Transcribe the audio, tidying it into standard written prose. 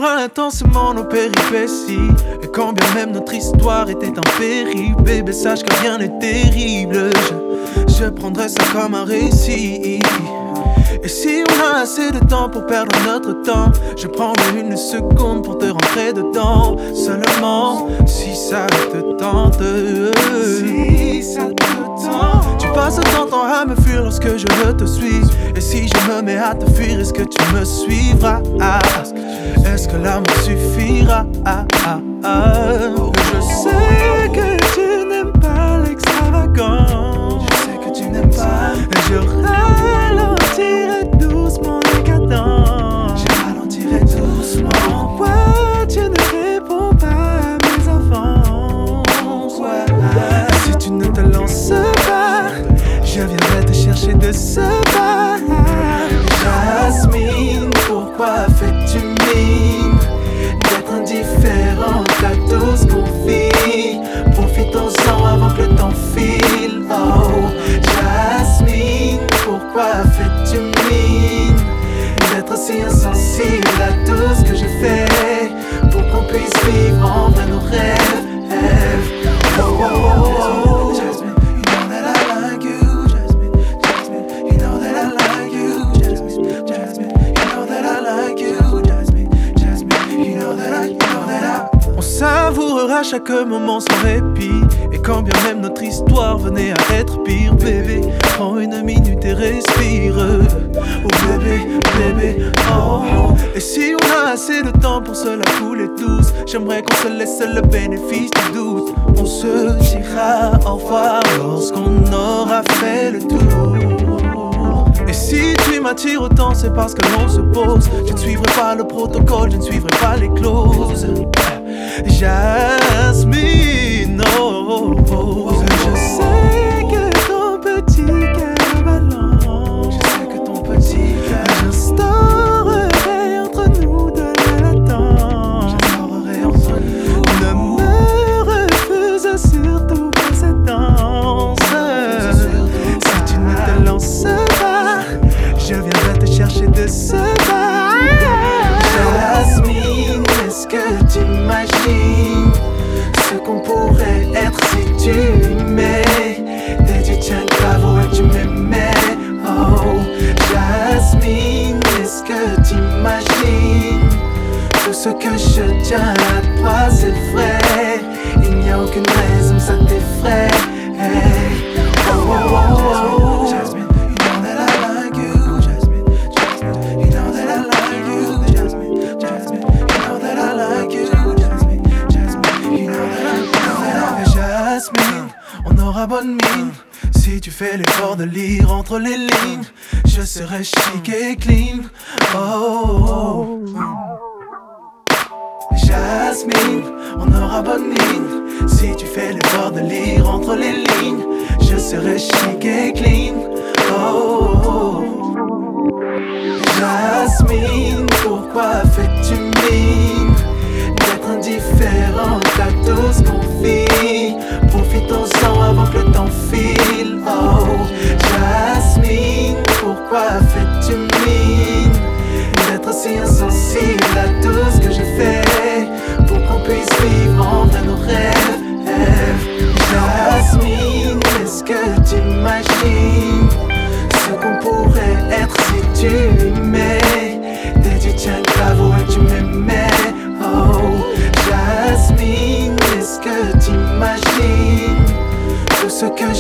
vivra intensément nos péripéties. Et quand bien même notre histoire était un périple, bébé, sache que rien n'est terrible. Je prendrai ça comme un récit. Et si on a assez de temps pour perdre notre temps, je prendrai une seconde pour te rentrer dedans. Seulement si ça te tente. Si ça te tente. Tu passes autant de temps à me fuir lorsque je te suis. Et si je me mets à te fuir, est-ce que tu me suivras? Est-ce que l'amour suffira? Je sais que tu n'aimes pas l'extravagance. Je sais que tu n'aimes pas. Je ralentirai doucement les cadences. Je ralentirai doucement. Pourquoi tu ne réponds pas à mes avances? Si tu ne te lances pas, je viendrai te chercher de ce pas. Jasmine, pourquoi fais-tu mine d'être indifférente à tout ce qu'on vit? Profitons-en avant que le temps file. Oh, Jasmine, pourquoi fais-tu mine d'être si insensible à tout ce que je fais pour qu'on puisse vivre en vrai nos rêves? Oh, oh, oh, oh. Jasmine, you know that I like you. Jasmine, Jasmine, you know that I like you. Jasmine, Jasmine, you know that I like you. Jasmine, Jasmine, you know that I. On savourera chaque moment sans répit. Et quand bien même notre histoire venait à être pire, bébé, prends une minute et respire. Oh bébé, bébé, oh. Et si on a assez de temps pour se la couler douce, j'aimerais qu'on se laisse le bénéfice du doute. On se dira au revoir lorsqu'on aura fait le tour. Et si tu m'attires autant, c'est parce que l'on se pose. Je ne suivrai pas le protocole, je ne suivrai pas les clauses. Jasmine, oh, oh. Je sais que ton petit cœur balance. Je sais que ton petit cœur. J'instaurerai entre nous de la latence. J'instaurerai entre nous. Ne me refuse surtout pas cette danse. Si tu ne te lances pas, je viendrai te chercher de ce pas. Jasmine, est-ce que tu imagines ce qu'on pourrait être si tu m'aimais? Et tu tiens le caveau et tu m'aimais. Oh, Jasmine, est-ce que tu imagines tout ce que je tiens à toi, c'est vrai. Il n'y a aucune raison que ça t'effraie. Hey. Oh, oh, oh, oh. Jasmine, you know that I like you. Jasmine, Jasmine, you know that I like you. Jasmine, Jasmine, you know that I like you. Jasmine, Jasmine, you know that I like you. Jasmine, on aura bonne mine si tu fais l'effort de lire entre les lignes. Je serai chic et clean. Oh, oh, oh. Jasmine, on aura bonne mine si tu fais l'effort de lire entre les lignes. Je serai chic et clean. Oh, oh, oh. Jasmine, pourquoi fais-tu mine d'être indifférente à tout ce qu'on vit? Profitons-en avant que le temps file. Oh, Jasmine, pourquoi fais-tu mine d'être si insensible à tout ce que je fais pour qu'on puisse vivre en vrai nos rêves? Jasmine, est-ce que tu imagines ce qu'on pourrait être si tu m'aimais? Et tu tiens le caveau et tu m'aimais. Oh, Jasmine, est-ce que tu imagines tout ce que